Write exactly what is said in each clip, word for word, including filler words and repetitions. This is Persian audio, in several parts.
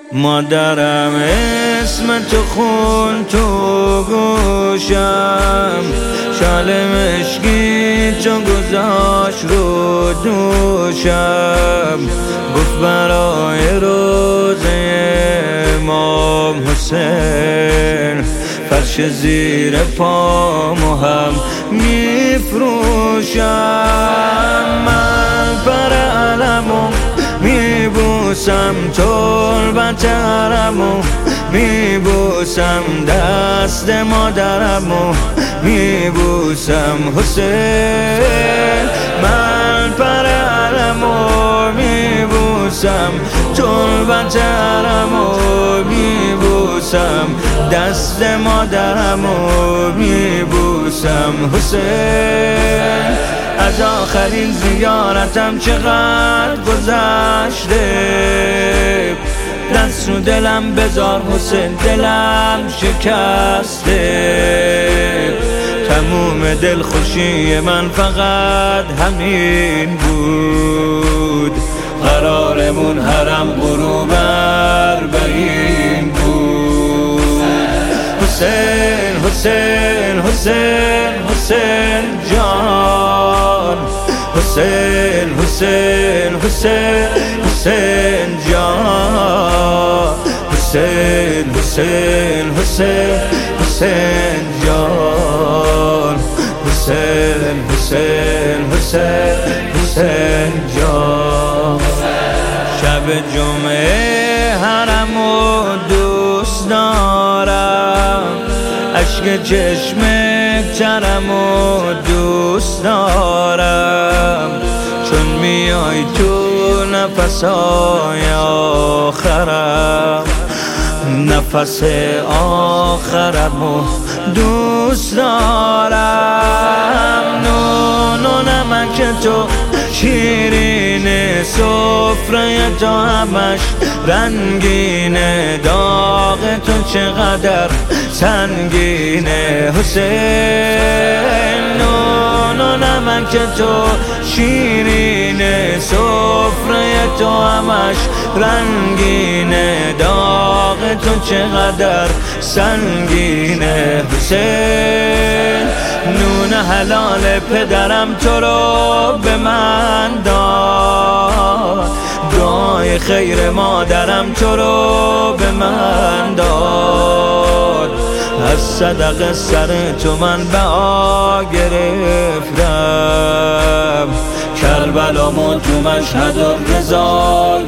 مادرم اسم تو خون تو گوشم، شال مشکی چون گذاشت رو دوشم. گفت برای روزه امام حسین فرش زیر پامو هم میفروشم. من پر علمو میبوسم، تربت حرمو میبوسم، دست مادرمو میبوسم. حسین من پر علمو میبوسم، تربت حرمو میبوسم، دست مادرمو میبوسم. حسین از آخرین زیارتم چقدر گذشته، دست رو دلم بذار حسین، دلم شکسته. تموم دلخوشی من فقط همین بود، قرارمون حرم غروب اربعین بود. حسین حسین حسین حسین جان، حسین حسین حسین حسین جان، حسین حسین حسین حسین جان، حسین حسین حسین حسین جان. شب جمعه حرمو دوست دارم، اشک چشم ترمو دوست دارم، چون میای تو نفسای آخرم، نفس آخرمو دوست دارم. نون و نمک تو شیرین، سفره تو همش رنگینه، داغ تو چقدر سنگینه. حسین نون و نمک تو شیرینه، سفره تو همش رنگینه، داغ تو چقدر سنگینه. حسین نون حلال پدرم تو رو به من داد، دعای خیر مادرم تو رو به من داد، از صدق سر تو من بها گرفتم، کربلامو تو مشهد و رضا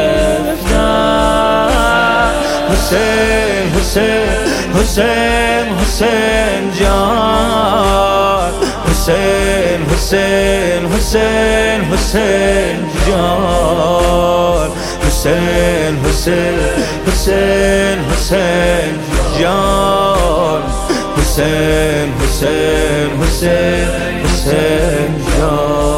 گرفتم. حسین حسین حسین حسین جان، حسین حسین حسین حسین جان، حسین حسین حسین حسین جان، حسین حسین حسین حسین جان.